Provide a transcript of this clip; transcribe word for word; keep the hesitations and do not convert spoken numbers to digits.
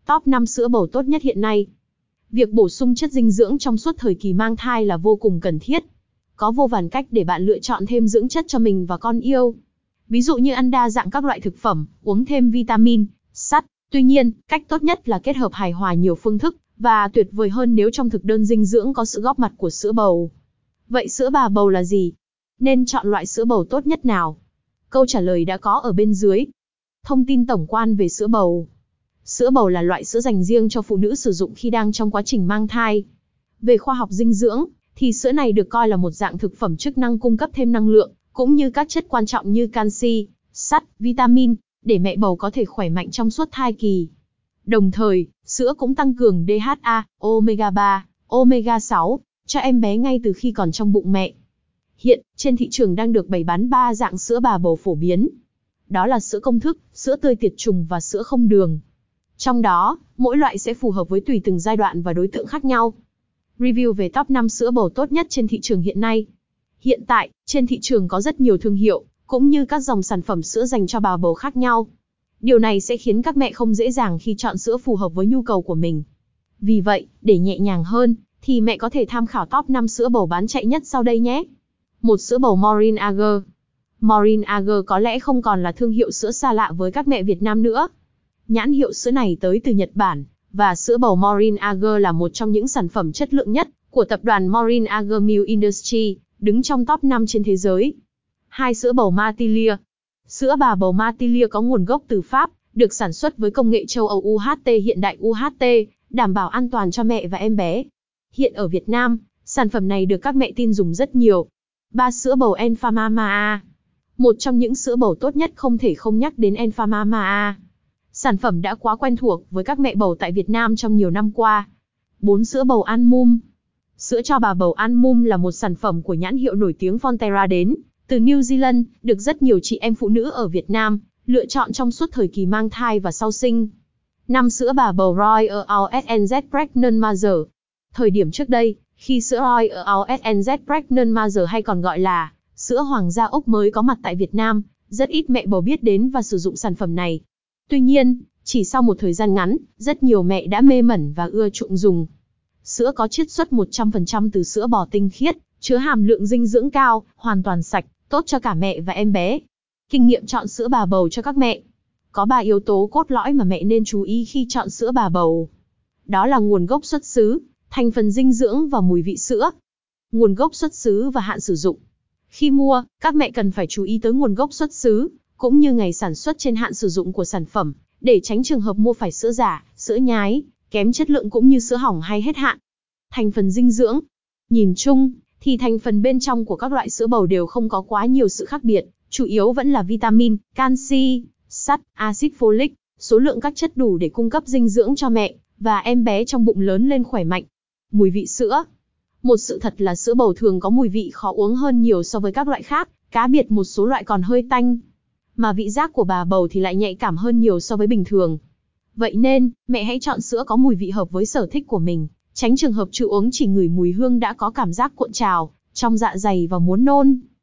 Top năm sữa bầu tốt nhất hiện nay. Việc bổ sung chất dinh dưỡng trong suốt thời kỳ mang thai là vô cùng cần thiết. Có vô vàn cách để bạn lựa chọn thêm dưỡng chất cho mình và con yêu. Ví dụ như ăn đa dạng các loại thực phẩm, uống thêm vitamin, sắt. Tuy nhiên, cách tốt nhất là kết hợp hài hòa nhiều phương thức, và tuyệt vời hơn nếu trong thực đơn dinh dưỡng có sự góp mặt của sữa bầu. Vậy sữa bà bầu là gì? Nên chọn loại sữa bầu tốt nhất nào? Câu trả lời đã có ở bên dưới. Thông tin tổng quan về sữa bầu. Sữa bầu là loại sữa dành riêng cho phụ nữ sử dụng khi đang trong quá trình mang thai. Về khoa học dinh dưỡng, thì sữa này được coi là một dạng thực phẩm chức năng cung cấp thêm năng lượng, cũng như các chất quan trọng như canxi, sắt, vitamin, để mẹ bầu có thể khỏe mạnh trong suốt thai kỳ. Đồng thời, sữa cũng tăng cường đê hát a, omega ba, omega sáu, cho em bé ngay từ khi còn trong bụng mẹ. Hiện, trên thị trường đang được bày bán ba dạng sữa bà bầu phổ biến. Đó là sữa công thức, sữa tươi tiệt trùng và sữa không đường. Trong đó, mỗi loại sẽ phù hợp với tùy từng giai đoạn và đối tượng khác nhau. Review về top năm sữa bầu tốt nhất trên thị trường hiện nay. Hiện tại, trên thị trường có rất nhiều thương hiệu, cũng như các dòng sản phẩm sữa dành cho bà bầu khác nhau. Điều này sẽ khiến các mẹ không dễ dàng khi chọn sữa phù hợp với nhu cầu của mình. Vì vậy, để nhẹ nhàng hơn, thì mẹ có thể tham khảo top năm sữa bầu bán chạy nhất sau đây nhé. một Sữa bầu Maureen Ager. Maureen Ager có lẽ không còn là thương hiệu sữa xa lạ với các mẹ Việt Nam nữa. Nhãn hiệu sữa này tới từ Nhật Bản, và sữa bầu Maureen Ager là một trong những sản phẩm chất lượng nhất của tập đoàn Maureen Ager Milk Industry, đứng trong top năm trên thế giới. hai Sữa bầu Martilia. Sữa bà bầu Martilia có nguồn gốc từ Pháp, được sản xuất với công nghệ châu Âu u hát tê hiện đại u hát tê, đảm bảo an toàn cho mẹ và em bé. Hiện ở Việt Nam, sản phẩm này được các mẹ tin dùng rất nhiều. ba Sữa bầu Enfamama. Một trong những sữa bầu tốt nhất không thể không nhắc đến Enfamama. Sản phẩm đã quá quen thuộc với các mẹ bầu tại Việt Nam trong nhiều năm qua. bốn Sữa bầu Anmum. Sữa cho bà bầu Anmum là một sản phẩm của nhãn hiệu nổi tiếng Fonterra đến từ New Zealand, được rất nhiều chị em phụ nữ ở Việt Nam lựa chọn trong suốt thời kỳ mang thai và sau sinh. năm Sữa bà bầu Royal Oat and Z Pregnant Mother. Thời điểm trước đây, khi sữa Royal Oat and Z Pregnant Mother hay còn gọi là sữa Hoàng gia Úc mới có mặt tại Việt Nam, rất ít mẹ bầu biết đến và sử dụng sản phẩm này. Tuy nhiên, chỉ sau một thời gian ngắn, rất nhiều mẹ đã mê mẩn và ưa chuộng dùng. Sữa có chiết xuất một trăm phần trăm từ sữa bò tinh khiết, chứa hàm lượng dinh dưỡng cao, hoàn toàn sạch, tốt cho cả mẹ và em bé. Kinh nghiệm chọn sữa bà bầu cho các mẹ. Có ba yếu tố cốt lõi mà mẹ nên chú ý khi chọn sữa bà bầu. Đó là nguồn gốc xuất xứ, thành phần dinh dưỡng và mùi vị sữa. Nguồn gốc xuất xứ và hạn sử dụng. Khi mua, các mẹ cần phải chú ý tới nguồn gốc xuất xứ, cũng như ngày sản xuất trên hạn sử dụng của sản phẩm, để tránh trường hợp mua phải sữa giả, sữa nhái, kém chất lượng cũng như sữa hỏng hay hết hạn. Thành phần dinh dưỡng. Nhìn chung, thì thành phần bên trong của các loại sữa bầu đều không có quá nhiều sự khác biệt, chủ yếu vẫn là vitamin, canxi, sắt, axit folic, số lượng các chất đủ để cung cấp dinh dưỡng cho mẹ và em bé trong bụng lớn lên khỏe mạnh. Mùi vị sữa. Một sự thật là sữa bầu thường có mùi vị khó uống hơn nhiều so với các loại khác, cá biệt một số loại còn hơi tanh. Mà vị giác của bà bầu thì lại nhạy cảm hơn nhiều so với bình thường. Vậy nên, mẹ hãy chọn sữa có mùi vị hợp với sở thích của mình, tránh trường hợp chữ uống chỉ ngửi mùi hương đã có cảm giác cuộn trào trong dạ dày và muốn nôn.